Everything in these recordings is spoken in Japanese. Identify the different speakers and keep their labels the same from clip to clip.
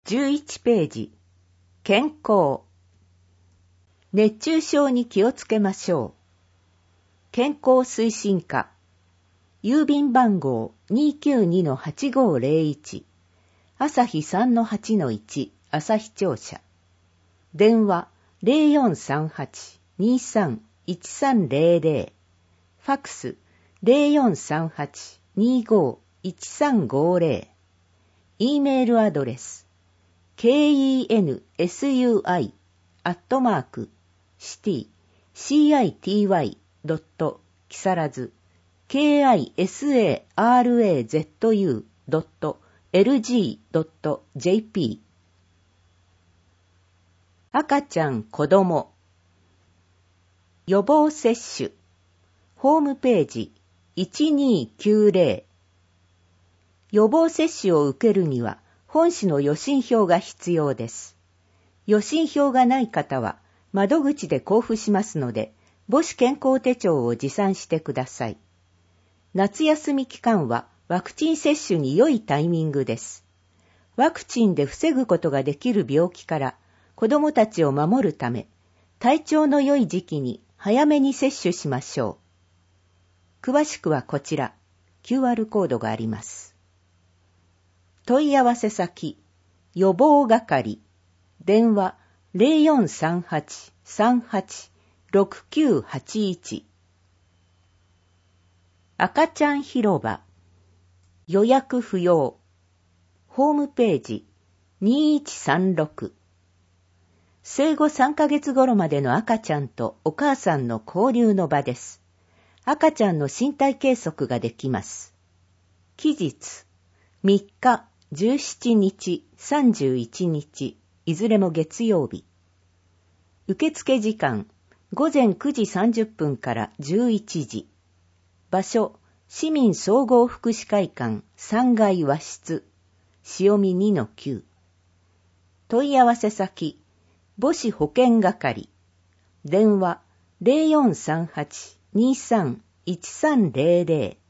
Speaker 1: 11ページ。健康。熱中症に気をつけましょう。健康推進課。郵便番号 292-8501。朝日 3-8-1 朝日庁舎。電話 0438-23-1300。ファクス 0438-25-1350。E メールアドレス kensui@city.kisarazu kisarazu.lg.jp。 赤ちゃん子供予防接種ホームページ1290。予防接種を受けるには本市の予診票が必要です。予診票がない方は窓口で交付しますので、母子健康手帳を持参してください。夏休み期間はワクチン接種に良いタイミングです。ワクチンで防ぐことができる病気から子どもたちを守るため、体調の良い時期に早めに接種しましょう。詳しくはこちら、QR コードがあります。問い合わせ先、予防係、電話 0438-38-6981。赤ちゃん広場、予約不要。ホームページ2136。生後3ヶ月頃までの赤ちゃんとお母さんの交流の場です。赤ちゃんの身体計測ができます。期日、3日、17日、31日、いずれも月曜日。受付時間、午前9時30分から11時。場所、市民総合福祉会館3階和室、潮見 2-9。問い合わせ先、母子保健係。電話 0438-23-1300。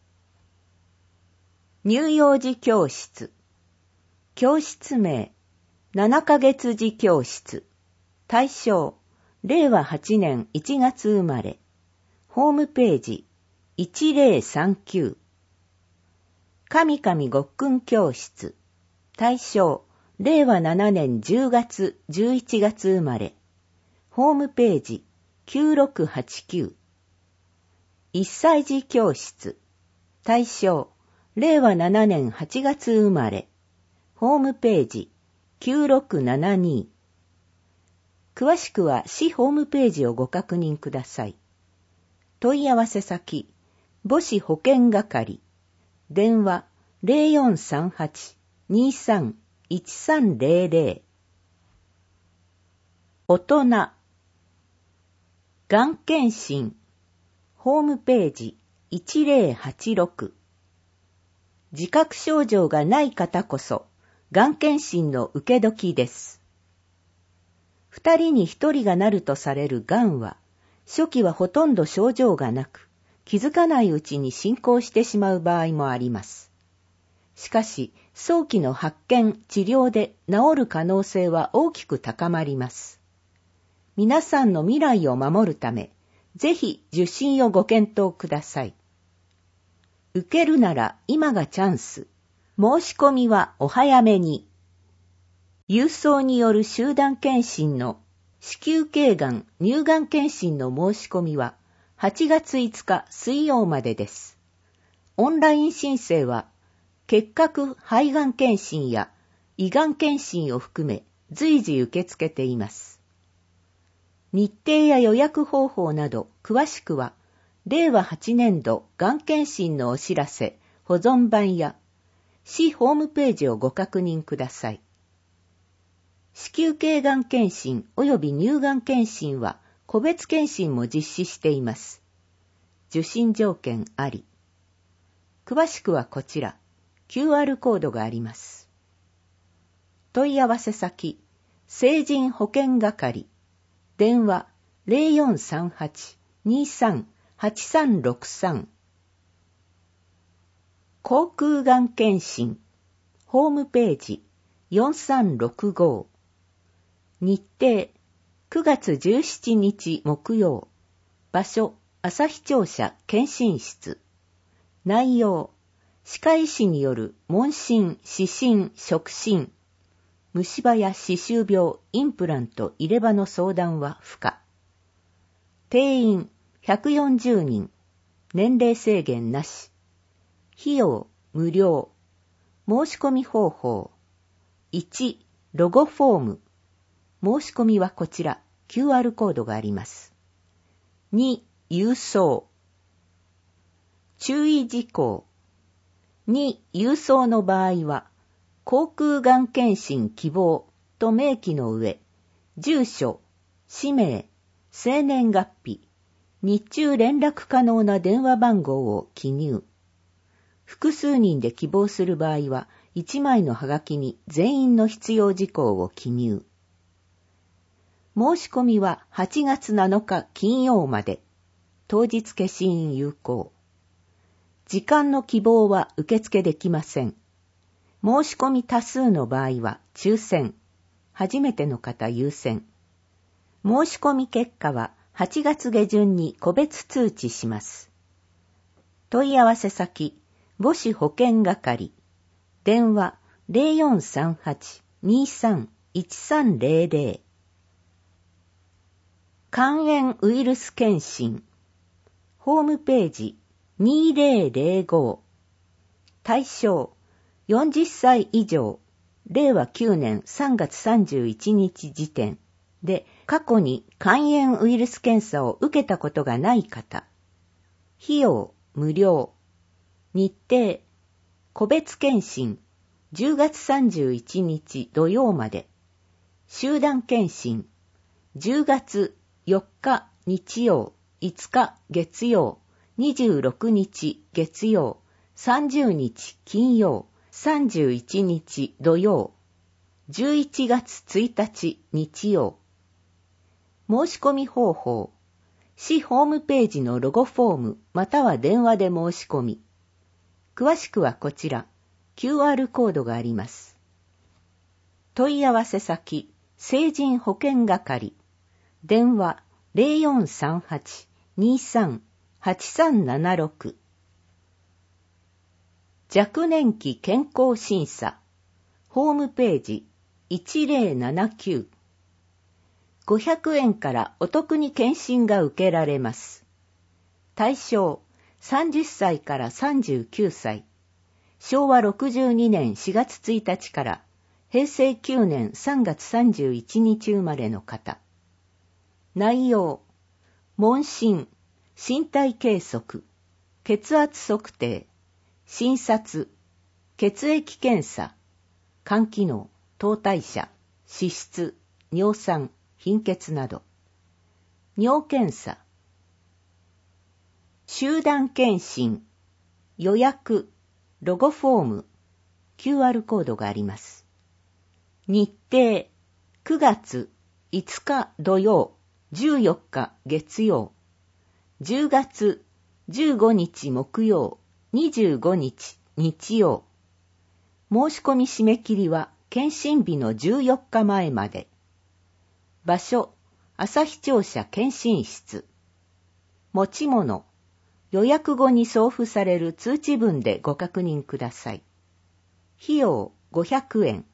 Speaker 1: 乳幼児教室。教室名、7ヶ月児教室。対象、令和8年1月生まれ。ホームページ、1039。神々ごっくん教室。対象、令和7年10月11月生まれ。ホームページ、9689。1歳児教室。対象、令和7年8月生まれ。ホームページ、9672。詳しくは市ホームページをご確認ください。問い合わせ先、母子保健係。電話、0438-23-1300。大人。がん検診。ホームページ、1086。自覚症状がない方こそ、がん検診の受け時です。2人に1人がなるとされるがんは、初期はほとんど症状がなく、気づかないうちに進行してしまう場合もあります。しかし、早期の発見・治療で治る可能性は大きく高まります。皆さんの未来を守るため、ぜひ受診をご検討ください。受けるなら今がチャンス。申し込みはお早めに。郵送による集団検診の子宮頸がん乳がん検診の申し込みは8月5日水曜までです。オンライン申請は結核肺がん検診や胃がん検診を含め随時受け付けています。日程や予約方法など詳しくは令和8年度がん検診のお知らせ保存版や市ホームページをご確認ください。子宮頸がん検診及び乳がん検診は個別検診も実施しています。受診条件あり。詳しくはこちら、QR コードがあります。問い合わせ先、成人保健係。電話 0438-23-8363。口腔がん検診。ホームページ 4365。日程9月17日木曜。場所朝日庁舎検診室。内容歯科医師による問診、視診、触診。虫歯や歯周病、インプラント、入れ歯の相談は不可。定員140人。年齢制限なし。費用無料。申し込み方法。1、ロゴフォーム。申し込みはこちら、QR コードがあります。2、郵送。注意事項。2、郵送の場合は、口腔がん検診希望と明記の上、住所、氏名、生年月日、日中連絡可能な電話番号を記入。複数人で希望する場合は、1枚のはがきに全員の必要事項を記入。申し込みは8月7日金曜まで。当日消印有効。時間の希望は受付できません。申し込み多数の場合は抽選。初めての方優先。申し込み結果は8月下旬に個別通知します。問い合わせ先、母子保健係。電話 0438-23-1300。肝炎ウイルス検診。ホームページ2005。対象40歳以上、令和9年3月31日時点で過去に肝炎ウイルス検査を受けたことがない方。費用無料。日程個別検診10月31日土曜まで。集団検診10月4日日曜、5日月曜、26日月曜、30日金曜、31日土曜、11月1日日曜。申し込み方法。市ホームページのロゴフォームまたは電話で申し込み。詳しくはこちら、QR コードがあります。問い合わせ先、成人保健係。電話0438-23-8376。若年期健康審査。ホームページ1079。500円からお得に検診が受けられます。対象30歳から39歳。昭和62年4月1日から平成9年3月31日生まれの方。内容、問診、身体計測、血圧測定、診察、血液検査、肝機能、糖代謝、脂質、尿酸、貧血など。尿検査。集団検診、予約、ロゴフォーム、QR コードがあります。日程、9月5日土曜、14日月曜、10月15日木曜、25日日曜。申し込み締め切りは検診日の14日前まで。場所、朝日庁舎検診室。持ち物、予約後に送付される通知文でご確認ください。費用500円。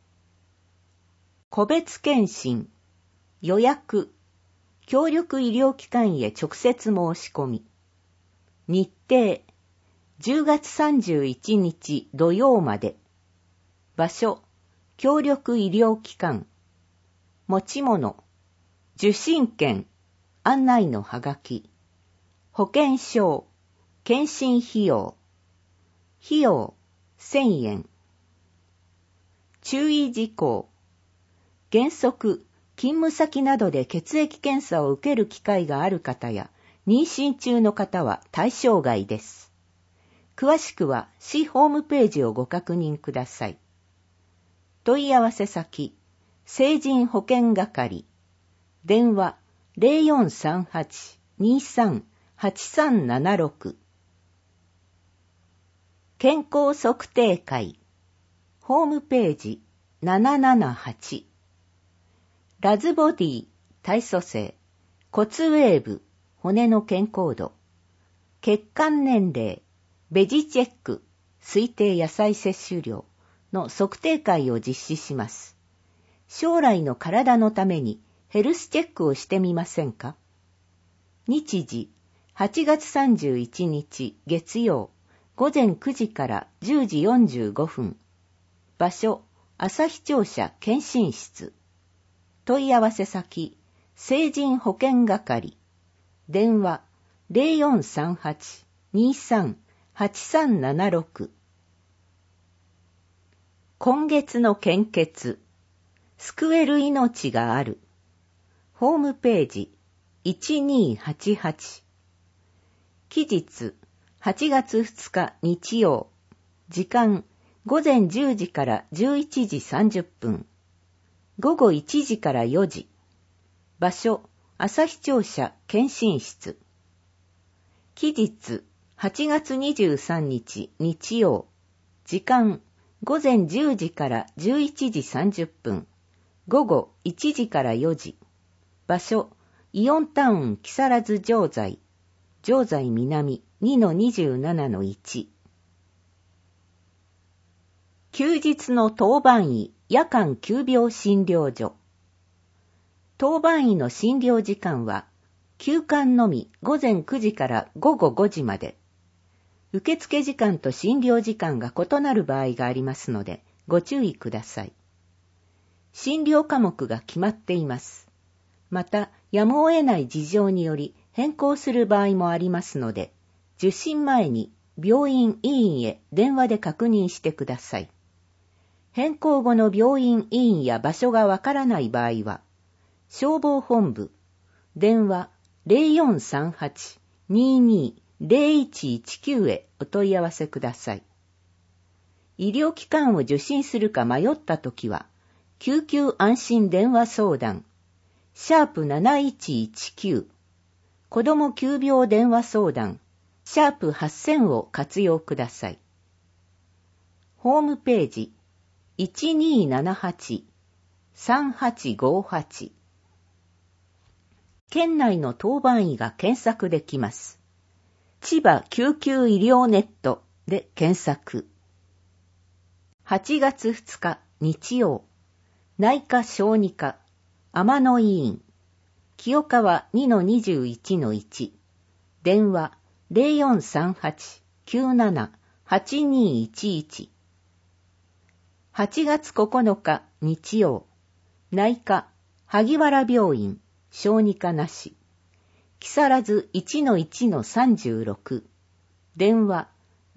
Speaker 1: 個別検診、予約、協力医療機関へ直接申し込み。日程、10月31日土曜まで。場所、協力医療機関。持ち物、受診券、案内のはがき。保険証、検診費用。費用1000円。注意事項。原則、勤務先などで血液検査を受ける機会がある方や、妊娠中の方は対象外です。詳しくは市ホームページをご確認ください。問い合わせ先、成人保健係。電話0438-23-8376。健康測定会。ホームページ 778。ラズボディ、体組成、骨ウェーブ、骨の健康度、血管年齢、ベジチェック、推定野菜摂取量の測定会を実施します。将来の体のためにヘルスチェックをしてみませんか？日時、8月31日月曜、午前9時から10時45分。場所、旭庁舎検診室。問い合わせ先、成人保健係。電話、0438-23-8376。今月の献血。救える命がある。ホームページ、1288。期日、8月2日日曜。時間、午前10時から11時30分。午後1時から4時。場所、旭庁舎検診室。期日、8月23日日曜。時間、午前10時から11時30分。午後1時から4時。場所、イオンタウン木更津城西。城西南 2-27-1。休日の当番医夜間急病診療所。当番医の診療時間は、休館のみ午前9時から午後5時まで。受付時間と診療時間が異なる場合がありますので、ご注意ください。診療科目が決まっています。また、やむを得ない事情により変更する場合もありますので、受診前に病院医院へ電話で確認してください。変更後の病院医院や場所がわからない場合は、消防本部、電話 0438-22-0119 へお問い合わせください。医療機関を受診するか迷ったときは、救急安心電話相談、#7119、子ども急病電話相談、#8000を活用ください。ホームページ、1278-3858。県内の当番医が検索できます。千葉救急医療ネットで検索。8月2日日曜、内科小児科、天野医院、清川 2-21-1。電話 0438-97-8211。8月9日日曜、内科、萩原病院、小児科なし。木更津 1-1-36。電話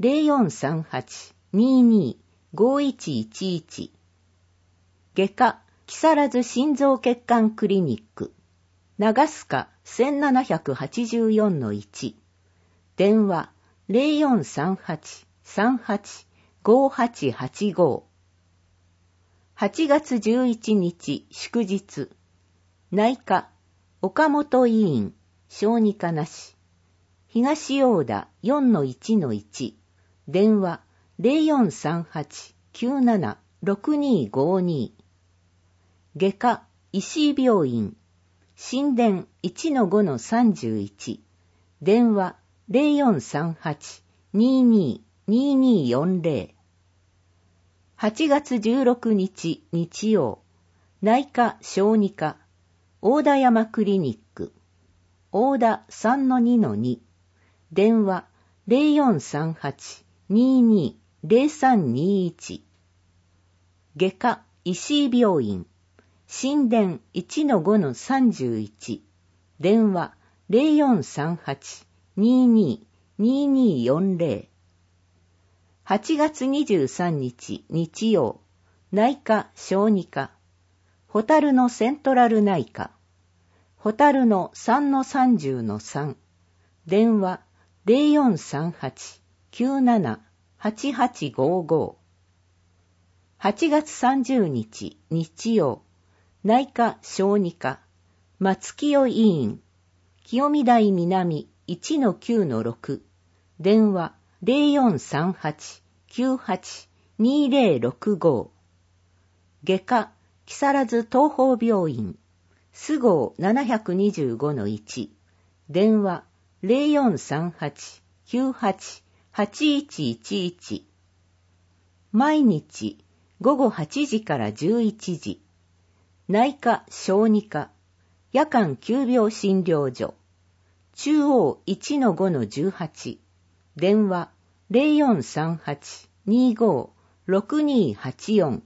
Speaker 1: 0438-22-5111。外科、木更津心臓血管クリニック。長須賀 1784-1。電話 0438-38-5885。8月11日祝日。内科、岡本医院、小児科なし。東大田 4-1-1。電話 0438-97-6252。外科、石井病院、新田 1-5-31。電話 0438-22-2240。8月16日日曜、内科小児科、大田山クリニック、大田 3-2-2。電話 0438-22-0321。外科石井病院、新田 1-5-31。電話 0438-22-2240。8月23日日曜、内科小児科、ホタルのセントラル内科、ホタルの 3-30-3。電話 0438-97-8855。8月30日日曜、内科小児科、松清医院、清見台南 1-9-6。電話 0438-98-2065。 外科、木更津東邦病院、巣号 725-1、電話 0438-98-8111、毎日午後8時から11時、内科小児科、夜間急病診療所、中央 1-5-18、電話 0438-25-6284、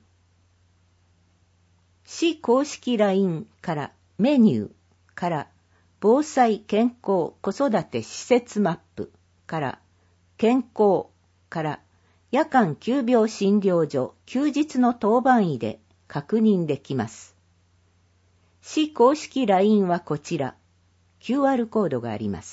Speaker 1: 市公式 LINE からメニューから防災健康子育て施設マップから健康から夜間急病診療所休日の当番医で確認できます。市公式 LINE はこちら、QR コードがあります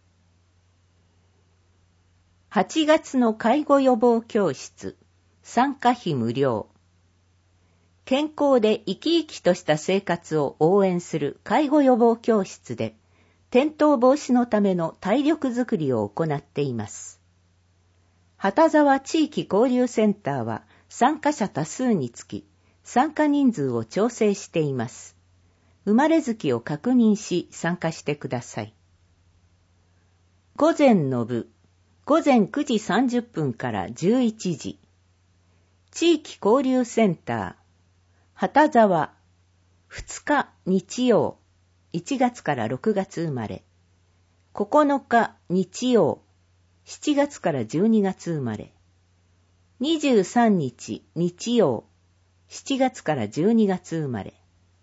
Speaker 1: 。8月の介護予防教室、参加費無料。健康で生き生きとした生活を応援する介護予防教室で、転倒防止のための体力づくりを行っています。畑沢地域交流センターは参加者多数につき、参加人数を調整しています。生まれ月を確認し参加してください。午前の部、午前9時30分から11時。地域交流センター、畑沢、2日日曜、1月から6月生まれ。9日日曜、7月から12月生まれ。23日日曜、7月から12月生まれ。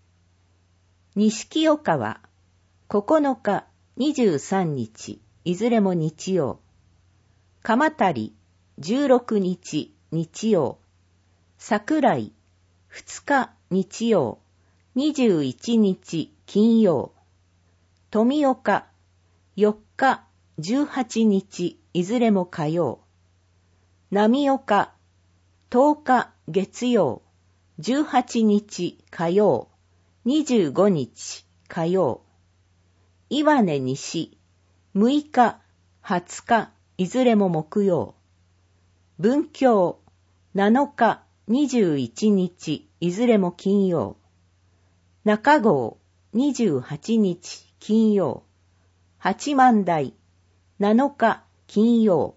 Speaker 1: 錦岡は、9日、23日、いずれも日曜。鎌足、16日、日曜。桜井、2日、日曜。21日、金曜。富岡、4日、18日、いずれも火曜。浪岡、10日、月曜。18日、火曜。25日、火曜。岩根西、6日、20日、いずれも木曜。文京、7日、21日、いずれも金曜。中郷、28日、金曜。八幡台、7日、金曜。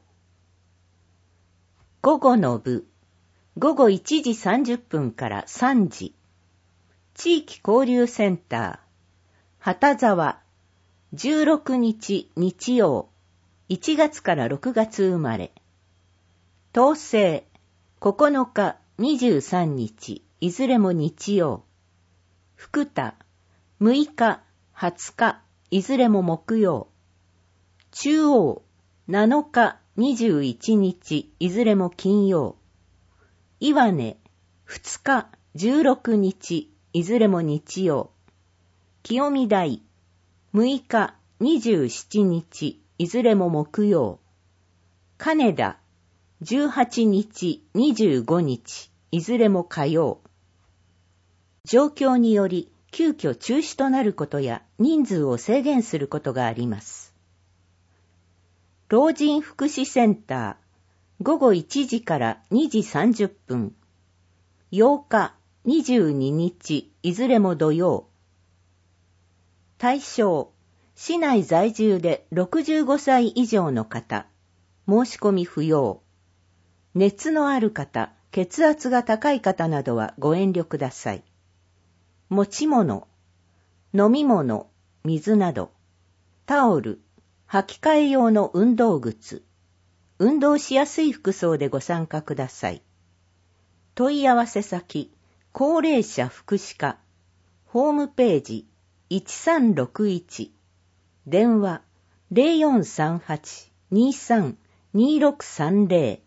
Speaker 1: 午後の部、午後1時30分から3時。地域交流センター、畑沢、16日日曜、1月から6月生まれ。東西、9日、23日、いずれも日曜。福田、6日、20日、いずれも木曜。中央、7日、21日、いずれも金曜。岩根、2日、16日、いずれも日曜。清見台、6日、27日、いずれも木曜。金田、18日、25日、いずれも火曜。状況により、急遽中止となることや人数を制限することがあります。老人福祉センター、午後1時から2時30分。8日、22日、いずれも土曜。対象、市内在住で65歳以上の方、申し込み不要。熱のある方、血圧が高い方などはご遠慮ください。持ち物、飲み物、水など、タオル、履き替え用の運動靴、運動しやすい服装でご参加ください。問い合わせ先、高齢者福祉課、ホームページ1361、電話 0438-23-2630